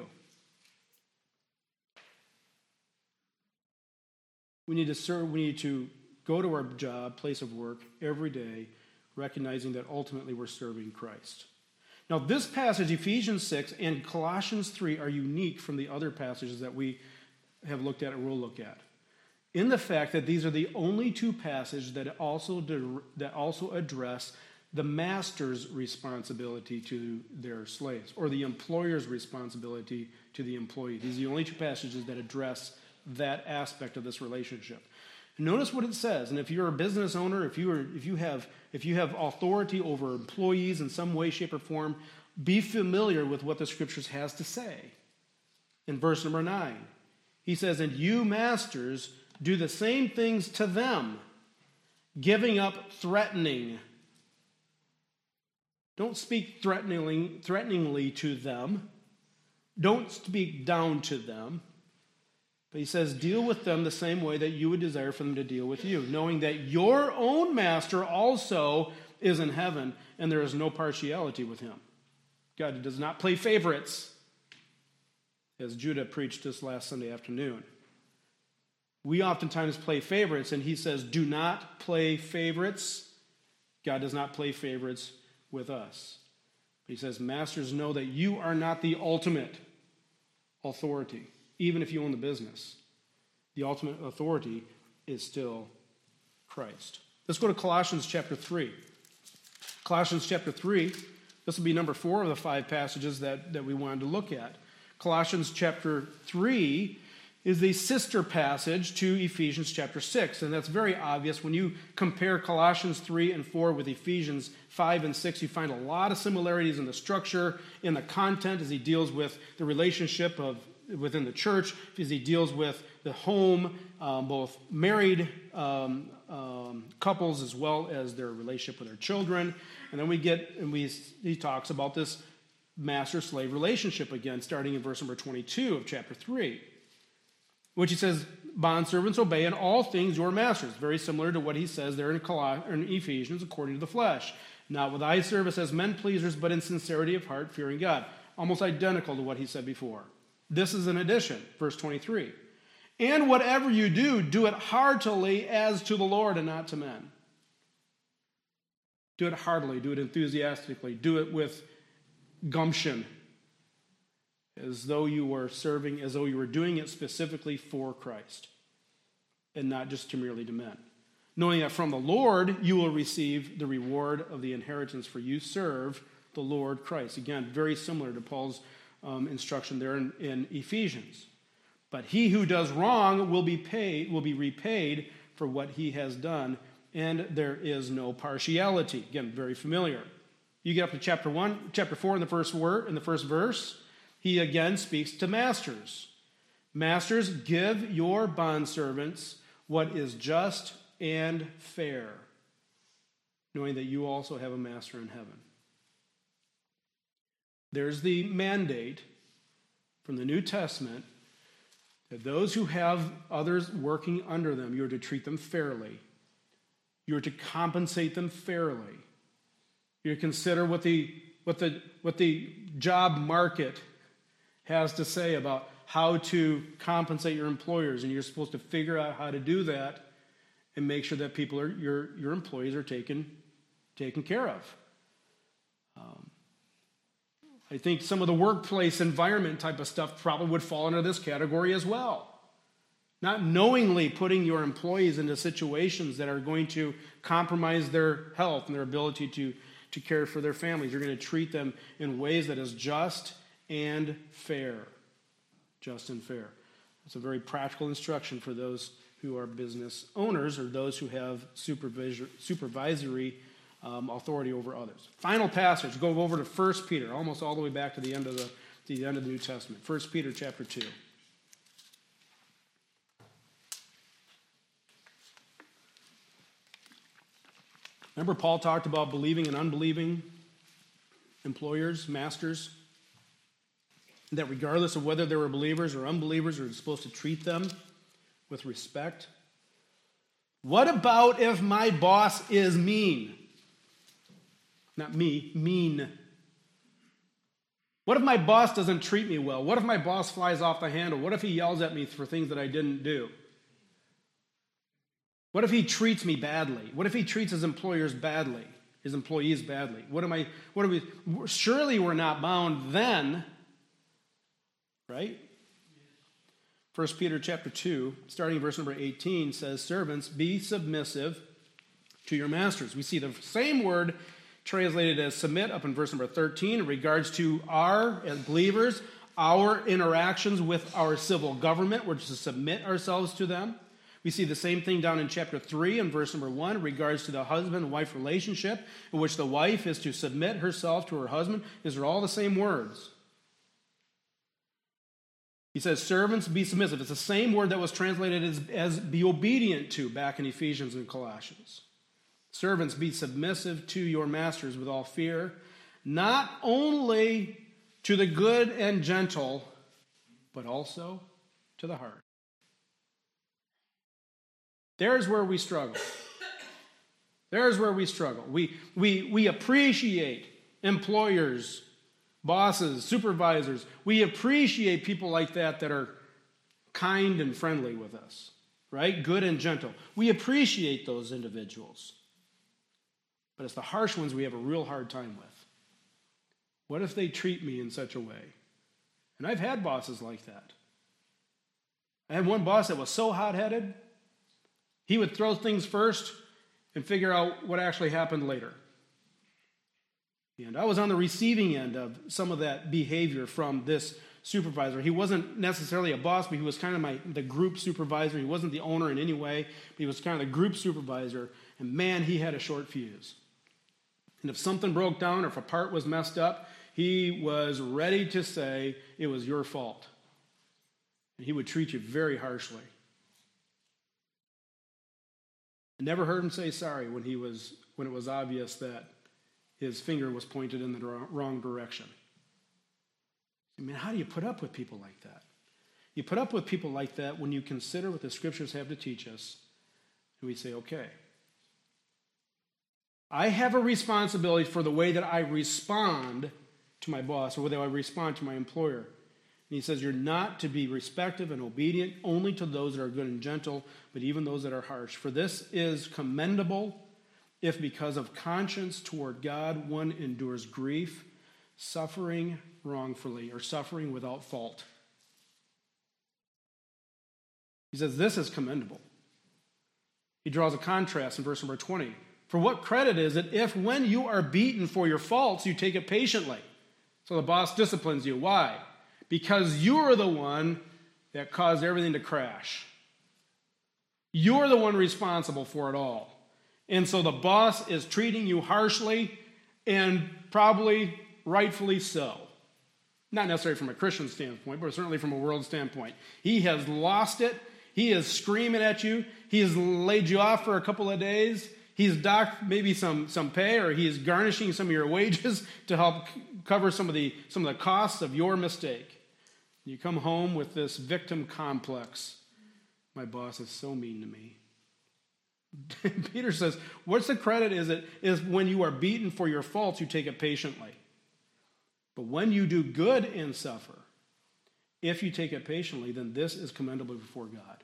We need to serve, we need to go to our job, place of work every day, recognizing that ultimately we're serving Christ. Now, this passage, Ephesians 6 and Colossians 3, are unique from the other passages that we have looked at and will look at, in the fact that these are the only two passages that also address the master's responsibility to their slaves, or the employer's responsibility to the employee. These are the only two passages that address that aspect of this relationship. Notice what it says, and if you're a business owner, if you have authority over employees in some way, shape, or form, be familiar with what the Scriptures has to say. In verse number 9, he says, "And you, masters, do the same things to them, giving up threatening." Don't speak threateningly to them. Don't speak down to them. But he says, deal with them the same way that you would desire for them to deal with you, knowing that your own master also is in heaven, and there is no partiality with him. God does not play favorites, as Judah preached this last Sunday afternoon. We oftentimes play favorites, and he says, do not play favorites. God does not play favorites with us. He says, masters, know that you are not the ultimate authority, even if you own the business. The ultimate authority is still Christ. Let's go to Colossians chapter 3. Colossians chapter 3, this will be number 4 of the 5 passages that we wanted to look at. Colossians chapter 3 is a sister passage to Ephesians chapter 6, and that's very obvious. When you compare Colossians 3 and 4 with Ephesians 5 and 6, you find a lot of similarities in the structure, in the content, as he deals with the relationship within the church, as he deals with the home, both married couples as well as their relationship with their children. And then he talks about this master-slave relationship again, starting in verse number 22 of chapter 3, which he says, bondservants, obey in all things your masters. Very similar to what he says there in Ephesians, according to the flesh. Not with eye service as men pleasers, but in sincerity of heart, fearing God. Almost identical to what he said before. This is an addition, verse 23. And whatever you do, do it heartily as to the Lord and not to men. Do it heartily, do it enthusiastically, do it with gumption, as though you were serving, as though you were doing it specifically for Christ, and not just to merely to men. Knowing that from the Lord you will receive the reward of the inheritance, for you serve the Lord Christ. Again, very similar to Paul's instruction there in Ephesians. But he who does wrong will be repaid for what he has done, and there is no partiality. Again, very familiar. You get up to chapter 4 in the first verse. He again speaks to masters. Masters, give your bondservants what is just and fair, knowing that you also have a master in heaven. There's the mandate from the New Testament that those who have others working under them, you're to treat them fairly. You're to compensate them fairly. You're to consider what the job market has to say about how to compensate your employers, and you're supposed to figure out how to do that and make sure that people your employees are taken care of. I think some of the workplace environment type of stuff probably would fall under this category as well. Not knowingly putting your employees into situations that are going to compromise their health and their ability to care for their families. You're going to treat them in ways that is just and fair. Just and fair. It's a very practical instruction for those who are business owners or those who have supervisory authority over others. Final passage, go over to 1 Peter, almost all the way back to the end of the New Testament. 1 Peter chapter 2. Remember Paul talked about believing and unbelieving employers, masters, that regardless of whether they were believers or unbelievers, are supposed to treat them with respect. What about if my boss is mean? Not me, mean. What if my boss doesn't treat me well? What if my boss flies off the handle? What if he yells at me for things that I didn't do? What if he treats me badly? What if he treats his employees badly? Surely we're not bound then, right? 1 Peter chapter 2, starting in verse number 18, says, servants, be submissive to your masters. We see the same word translated as submit up in verse number 13 in regards to as believers, our interactions with our civil government. We're to submit ourselves to them. We see the same thing down in chapter 3 and verse number 1 in regards to the husband-wife relationship, in which the wife is to submit herself to her husband. These are all the same words. He says, servants, be submissive. It's the same word that was translated as be obedient to back in Ephesians and Colossians. Servants, be submissive to your masters with all fear, not only to the good and gentle, but also to the heart. There's where we struggle. There's where we struggle. We appreciate employers, bosses, supervisors. We appreciate people like that are kind and friendly with us, right? Good and gentle. We appreciate those individuals. But it's the harsh ones we have a real hard time with. What if they treat me in such a way? And I've had bosses like that. I had one boss that was so hot-headed, he would throw things first and figure out what actually happened later. And I was on the receiving end of some of that behavior from this supervisor. He wasn't necessarily a boss, but he was kind of the group supervisor. He wasn't the owner in any way, but he was kind of the group supervisor. And man, he had a short fuse. And if something broke down or if a part was messed up, he was ready to say it was your fault. And he would treat you very harshly. I never heard him say sorry when it was obvious that his finger was pointed in the wrong direction. I mean, how do you put up with people like that? You put up with people like that when you consider what the scriptures have to teach us, and we say, okay, I have a responsibility for the way that I respond to my boss or whether I respond to my employer. And he says you're not to be respectful and obedient only to those that are good and gentle, but even those that are harsh. For this is commendable if because of conscience toward God one endures grief, suffering wrongfully or suffering without fault. He says this is commendable. He draws a contrast in verse number 20. For what credit is it if when you are beaten for your faults, you take it patiently? So the boss disciplines you. Why? Because you're the one that caused everything to crash. You're the one responsible for it all. And so the boss is treating you harshly and probably rightfully so. Not necessarily from a Christian standpoint, but certainly from a world standpoint. He has lost it. He is screaming at you. He has laid you off for a couple of days. He's docked maybe some pay, or he is garnishing some of your wages to help cover some of the costs of your mistake. You come home with this victim complex. My boss is so mean to me. Peter says, what's the credit is when you are beaten for your faults, you take it patiently. But when you do good and suffer, if you take it patiently, then this is commendable before God.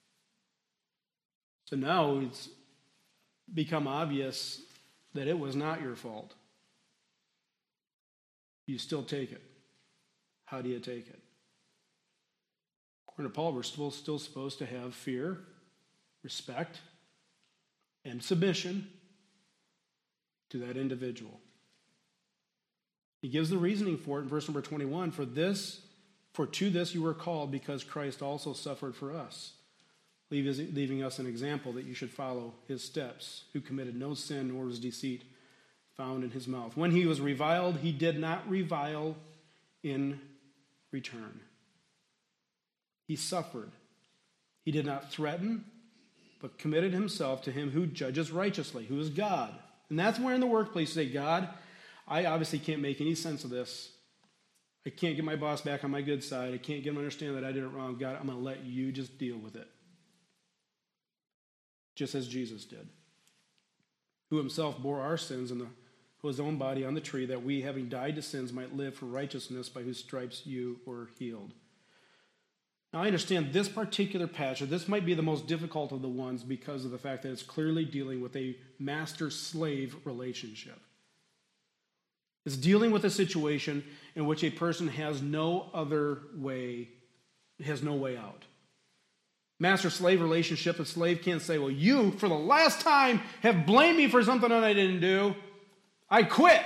So now it's become obvious that it was not your fault. You still take it. How do you take it? According to Paul, we're still supposed to have fear, respect, and submission to that individual. He gives the reasoning for it in verse number 21. For to this you were called, because Christ also suffered for us, leaving us an example that you should follow his steps, who committed no sin, nor was deceit found in his mouth. When he was reviled, he did not revile in return. He suffered. He did not threaten, but committed himself to him who judges righteously, who is God. And that's where in the workplace you say, God, I obviously can't make any sense of this. I can't get my boss back on my good side. I can't get him to understand that I did it wrong. God, I'm going to let you just deal with it. Just as Jesus did, who himself bore our sins in his own body on the tree, that we, having died to sins, might live for righteousness, by whose stripes you were healed. Now, I understand this particular passage, this might be the most difficult of the ones because of the fact that it's clearly dealing with a master-slave relationship. It's dealing with a situation in which a person has no way out. Master-slave relationship, a slave can't say, well, you, for the last time, have blamed me for something that I didn't do. I quit.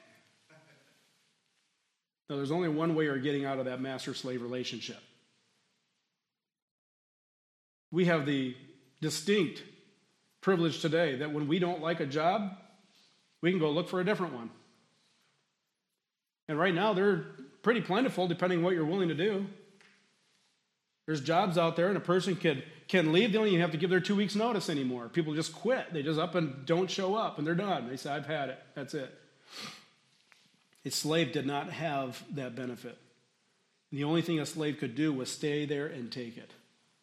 No, there's only one way you're getting out of that master-slave relationship. We have the distinct privilege today that when we don't like a job, we can go look for a different one. And right now, they're pretty plentiful depending on what you're willing to do. There's jobs out there, and a person can leave. They don't even have to give their 2 weeks' notice anymore. People just quit. They just up and don't show up, and they're done. They say, I've had it. That's it. A slave did not have that benefit. And the only thing a slave could do was stay there and take it.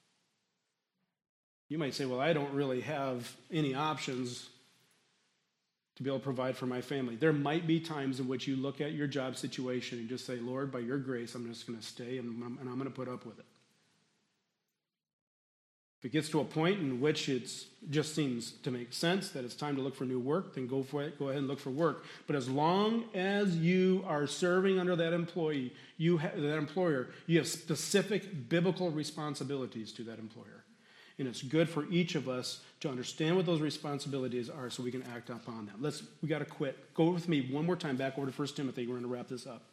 You might say, well, I don't really have any options to be able to provide for my family. There might be times in which you look at your job situation and just say, Lord, by your grace, I'm just going to stay, and I'm going to put up with it. If it gets to a point in which it just seems to make sense that it's time to look for new work, then go for it. Go ahead and look for work. But as long as you are serving under that employee, that employer, you have specific biblical responsibilities to that employer. And it's good for each of us to understand what those responsibilities are so we can act upon them. We got to quit. Go with me one more time back over to 1 Timothy. We're going to wrap this up.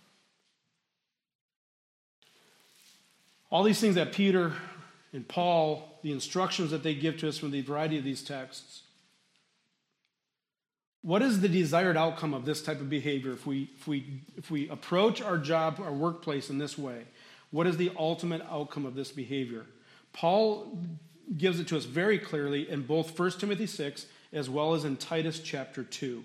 All these things that Peter and Paul, the instructions that they give to us from the variety of these texts. What is the desired outcome of this type of behavior if we approach our job, our workplace in this way? What is the ultimate outcome of this behavior? Paul gives it to us very clearly in both 1 Timothy 6 as well as in Titus chapter 2.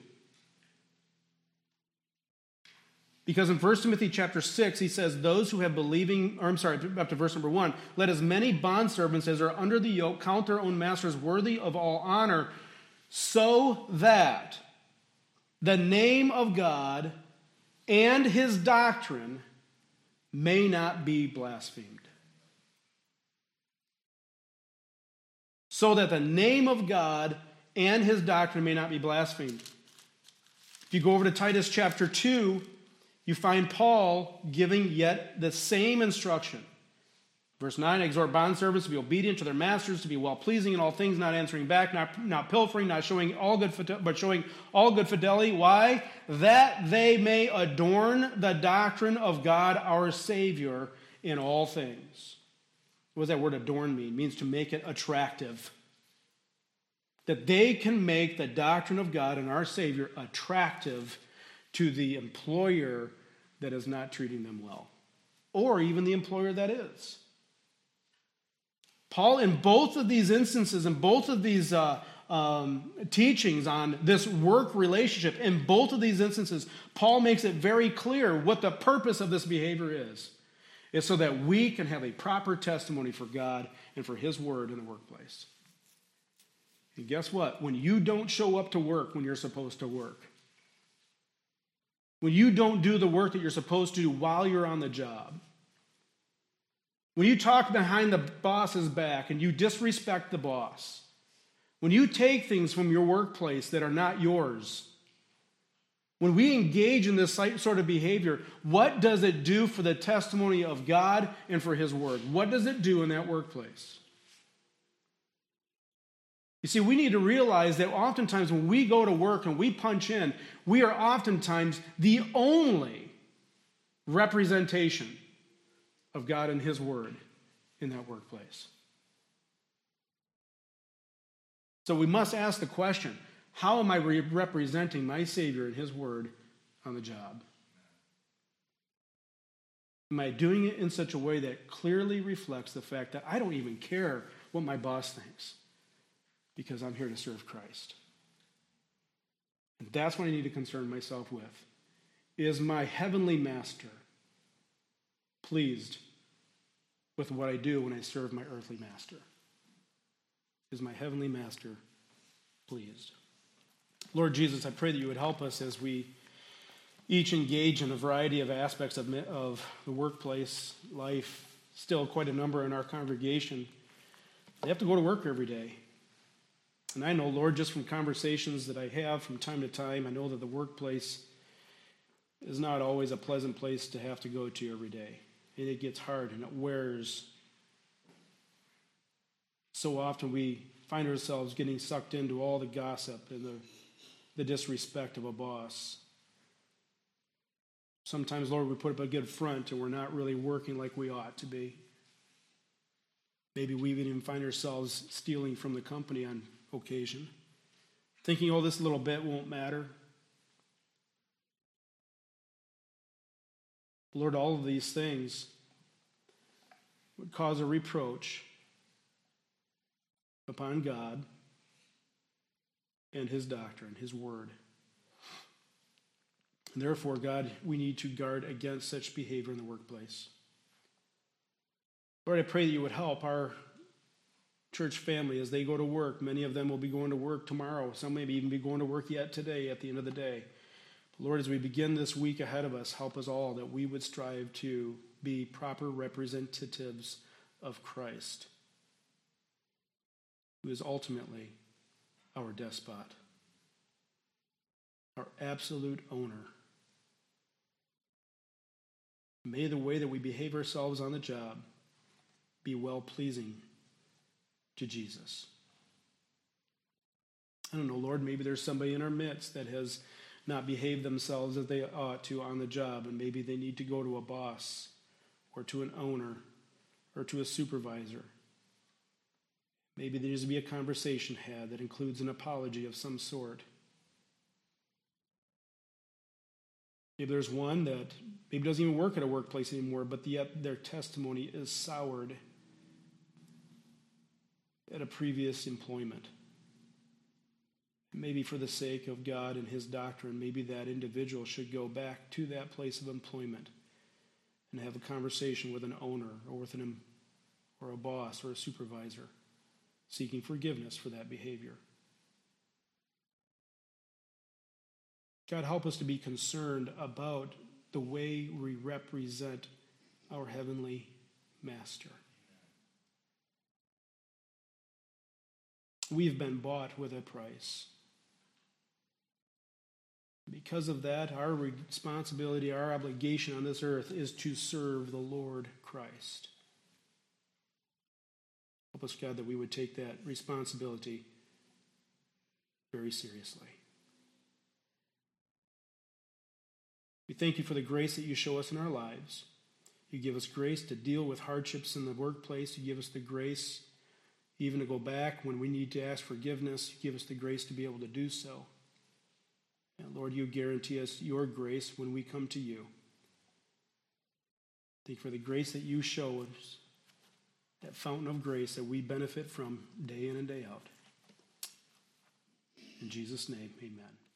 Because in 1 Timothy chapter 6, he says, those who have believing, up to verse number 1, let as many bondservants as are under the yoke count their own masters worthy of all honor, so that the name of God and his doctrine may not be blasphemed. So that the name of God and his doctrine may not be blasphemed. If you go over to Titus chapter 2, you find Paul giving yet the same instruction. Verse 9, exhort bondservants to be obedient to their masters, to be well-pleasing in all things, not answering back, not pilfering, but showing all good fidelity. Why? That they may adorn the doctrine of God our Savior in all things. What does that word adorn mean? It means to make it attractive. That they can make the doctrine of God and our Savior attractive to the employer that is not treating them well, or even the employer that is. Paul, in both of these instances, in both of these teachings on this work relationship, in both of these instances, Paul makes it very clear what the purpose of this behavior is. It's so that we can have a proper testimony for God and for his word in the workplace. And guess what? When you don't show up to work when you're supposed to work, when you don't do the work that you're supposed to do while you're on the job, when you talk behind the boss's back and you disrespect the boss, when you take things from your workplace that are not yours, when we engage in this sort of behavior, what does it do for the testimony of God and for his word? What does it do in that workplace? You see, we need to realize that oftentimes when we go to work and we punch in, we are oftentimes the only representation of God and his word in that workplace. So we must ask the question, how am I representing my Savior and his word on the job? Am I doing it in such a way that clearly reflects the fact that I don't even care what my boss thinks, because I'm here to serve Christ? And that's what I need to concern myself with. Is my heavenly master pleased with what I do when I serve my earthly master? Is my heavenly master pleased? Lord Jesus, I pray that you would help us as we each engage in a variety of aspects of the workplace life. Still quite a number in our congregation. They have to go to work every day. And I know, Lord, just from conversations that I have from time to time, I know that the workplace is not always a pleasant place to have to go to every day. And it gets hard and it wears. So often we find ourselves getting sucked into all the gossip and the disrespect of a boss. Sometimes, Lord, we put up a good front and we're not really working like we ought to be. Maybe we even find ourselves stealing from the company on occasion, thinking, oh, this little bit won't matter. Lord, all of these things would cause a reproach upon God and his doctrine, his word. And therefore, God, we need to guard against such behavior in the workplace. Lord, I pray that you would help our church family as they go to work. Many of them will be going to work tomorrow. Some may even be going to work yet today at the end of the day. But Lord, as we begin this week ahead of us, help us all that we would strive to be proper representatives of Christ. who is ultimately our despot, our absolute owner. May the way that we behave ourselves on the job be well-pleasing to Jesus. I don't know, Lord, maybe there's somebody in our midst that has not behaved themselves as they ought to on the job, and maybe they need to go to a boss or to an owner or to a supervisor. Maybe there needs to be a conversation had that includes an apology of some sort. Maybe there's one that maybe doesn't even work at a workplace anymore, but yet their testimony is soured at a previous employment. Maybe for the sake of God and his doctrine, maybe that individual should go back to that place of employment and have a conversation with an owner or a boss or a supervisor, seeking forgiveness for that behavior. God, help us to be concerned about the way we represent our heavenly Master. We've been bought with a price. Because of that, our responsibility, our obligation on this earth is to serve the Lord Christ. Help us, God, that we would take that responsibility very seriously. We thank you for the grace that you show us in our lives. You give us grace to deal with hardships in the workplace. You give us the grace even to go back when we need to ask forgiveness. You give us the grace to be able to do so. And Lord, you guarantee us your grace when we come to you. Thank you for the grace that you show us, that fountain of grace that we benefit from day in and day out. In Jesus' name, amen.